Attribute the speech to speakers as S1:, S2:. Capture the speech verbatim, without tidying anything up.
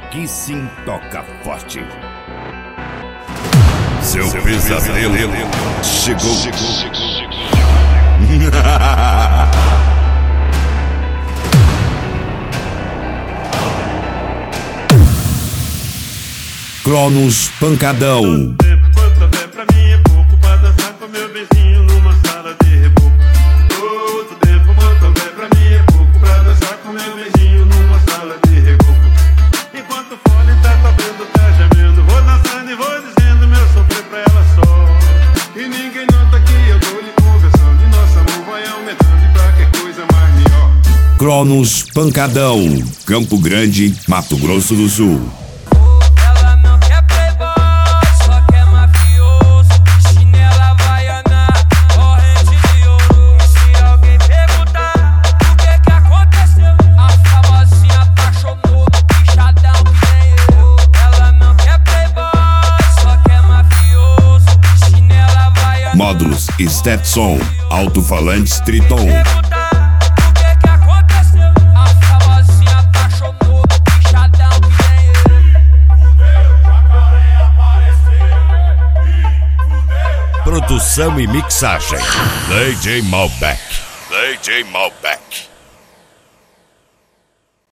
S1: Aqui sim toca forte.
S2: Seu, Seu pesadelo, pesadelo
S1: chegou. chegou, chegou. Cronos Pancadão.
S3: Quanto tempo pra mim é pouco pra dançar com meu vizinho numa sala de reboco. Outro tempo, quanto tempo pra mim é pouco pra dançar com meu vizinho numa sala de reboco. Enquanto o fone tá tocando, tá gemendo, vou dançando e vou dizendo meu sofrer pra ela só. E ninguém nota que eu tô lhe conversando e nosso amor vai aumentando e pra que coisa mais melhor.
S1: Cronos Pancadão, Campo Grande, Mato Grosso do Sul. Módulos Stetson, alto-falantes Triton. Produção e mixagem D J Malbec. D J Malbec.